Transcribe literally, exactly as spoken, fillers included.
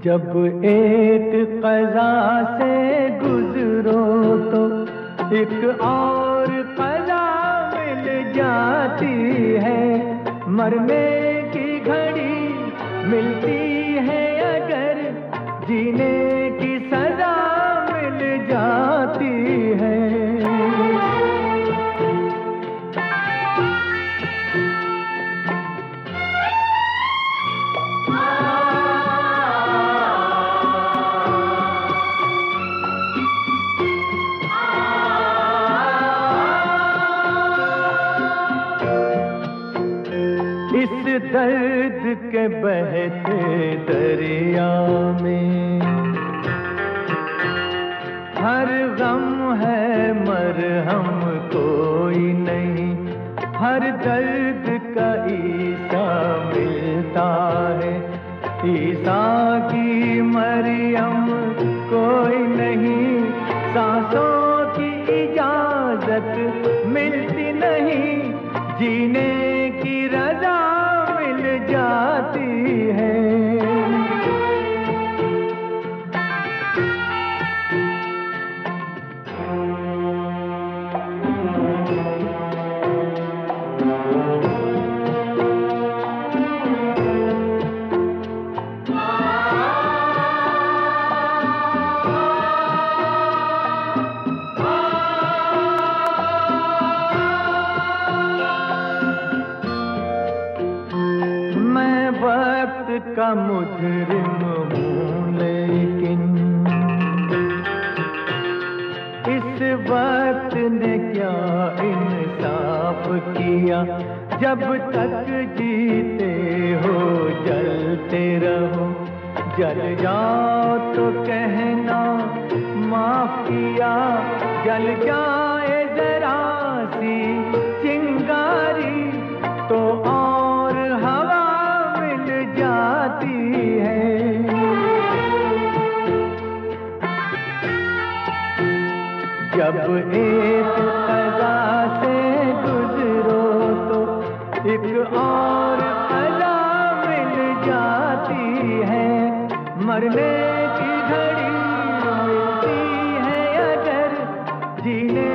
जब एक क़ज़ा से गुज़रो तो एक और क़ज़ा मिल जाती है। मरने की घड़ी मिलती है अगर जीने की सज़ा मिल जाती है। इस दर्द के बहते दरिया में हर गम है मरहम कोई नहीं। हर दर्द का ईसा मिलता है, ईसा की मरियम कोई नहीं। सांसों की इजाजत मिलती नहीं, जीने की रजा मिल जाती है। वक्त का मुजरिम हूँ लेकिन इस वक्त ने क्या इंसाफ किया। जब तक जीते हो जलते रहो, जल जाओ तो कहना माफ किया। जल जाए जरा सी चिंगारी तो और हवा जाती है। जब एक क़ज़ा से गुज़रो तो एक और क़ज़ा मिल जाती है। मरने की घड़ी मिलती है अगर जीने